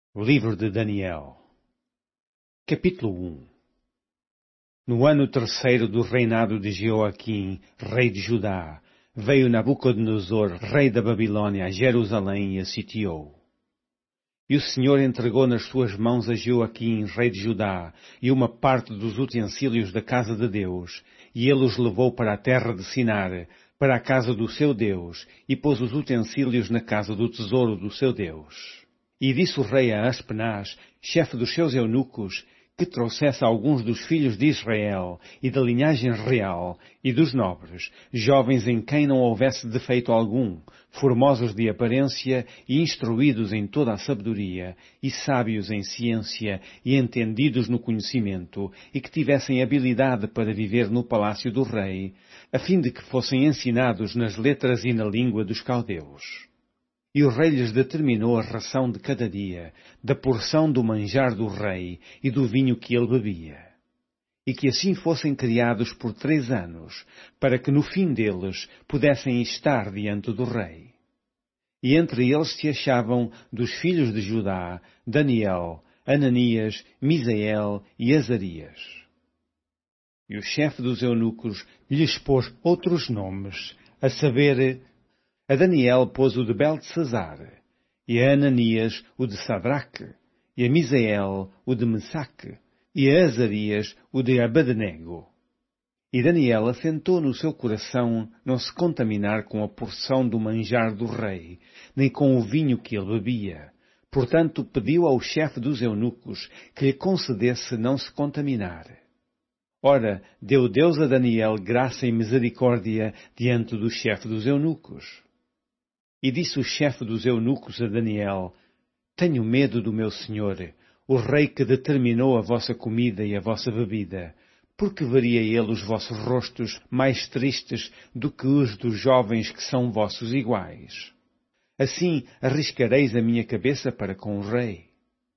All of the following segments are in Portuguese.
Livro de Daniel. Capítulo 1. No ano terceiro do reinado de Jeoaquim, rei de Judá, veio Nabucodonosor, rei da Babilônia, a Jerusalém e a sitiou. E o Senhor entregou nas suas mãos a Jeoaquim, rei de Judá, e uma parte dos utensílios da casa de Deus, e ele os levou para a terra de Sinar, para a casa do seu Deus, e pôs os utensílios na casa do tesouro do seu Deus. E disse o rei a Aspenaz, chefe dos seus eunucos, que trouxesse alguns dos filhos de Israel, e da linhagem real, e dos nobres, jovens em quem não houvesse defeito algum, formosos de aparência, e instruídos em toda a sabedoria, e sábios em ciência, e entendidos no conhecimento, e que tivessem habilidade para viver no palácio do rei, a fim de que fossem ensinados nas letras e na língua dos caldeus. E o rei lhes determinou a ração de cada dia, da porção do manjar do rei e do vinho que ele bebia. E que assim fossem criados por 3 anos, para que no fim deles pudessem estar diante do rei. E entre eles se achavam, dos filhos de Judá, Daniel, Ananias, Misael e Azarias. E o chefe dos eunucos lhes pôs outros nomes, a saber, a Daniel pôs o de Beltesazar, e a Ananias o de Sadraque, e a Misael o de Mesaque, e a Azarias o de Abednego. E Daniel assentou no seu coração não se contaminar com a porção do manjar do rei, nem com o vinho que ele bebia. Portanto, pediu ao chefe dos eunucos que lhe concedesse não se contaminar. Ora, deu Deus a Daniel graça e misericórdia diante do chefe dos eunucos. E disse o chefe dos eunucos a Daniel, tenho medo do meu senhor, o rei que determinou a vossa comida e a vossa bebida, porque veria ele os vossos rostos mais tristes do que os dos jovens que são vossos iguais. Assim arriscareis a minha cabeça para com o rei.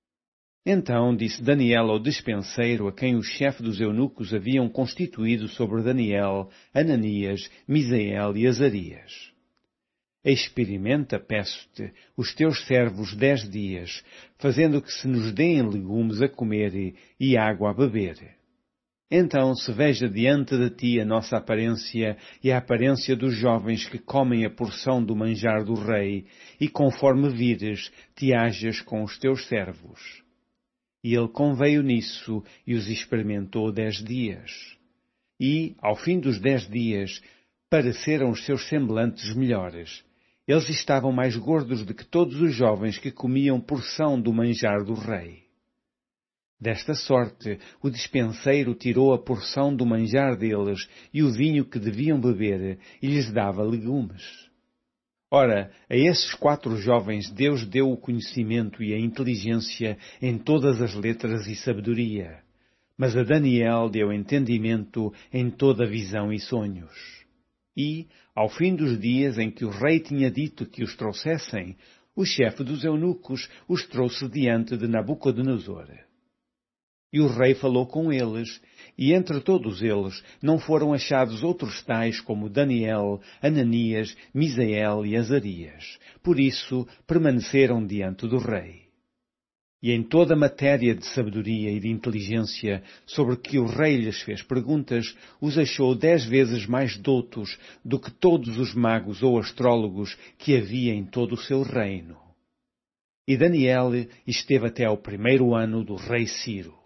Então disse Daniel ao despenseiro a quem o chefe dos eunucos haviam constituído sobre Daniel, Ananias, Misael e Azarias. Experimenta, peço-te, os teus servos 10 dias, fazendo que se nos deem legumes a comer e água a beber. Então se veja diante de ti a nossa aparência e a aparência dos jovens que comem a porção do manjar do rei, e conforme vires, te hajas com os teus servos. E ele conveio nisso e os experimentou 10 dias. E, ao fim dos 10 dias, pareceram os seus semblantes melhores. Eles estavam mais gordos do que todos os jovens que comiam porção do manjar do rei. Desta sorte, o despenseiro tirou a porção do manjar deles e o vinho que deviam beber e lhes dava legumes. Ora, a esses 4 jovens Deus deu o conhecimento e a inteligência em todas as letras e sabedoria, mas a Daniel deu entendimento em toda visão e sonhos. E, ao fim dos dias em que o rei tinha dito que os trouxessem, o chefe dos eunucos os trouxe diante de Nabucodonosor. E o rei falou com eles, e entre todos eles não foram achados outros tais como Daniel, Ananias, Misael e Azarias. Por isso permaneceram diante do rei. E em toda a matéria de sabedoria e de inteligência sobre que o rei lhes fez perguntas, os achou 10 vezes mais doutos do que todos os magos ou astrólogos que havia em todo o seu reino. E Daniel esteve até ao 1º ano do rei Ciro.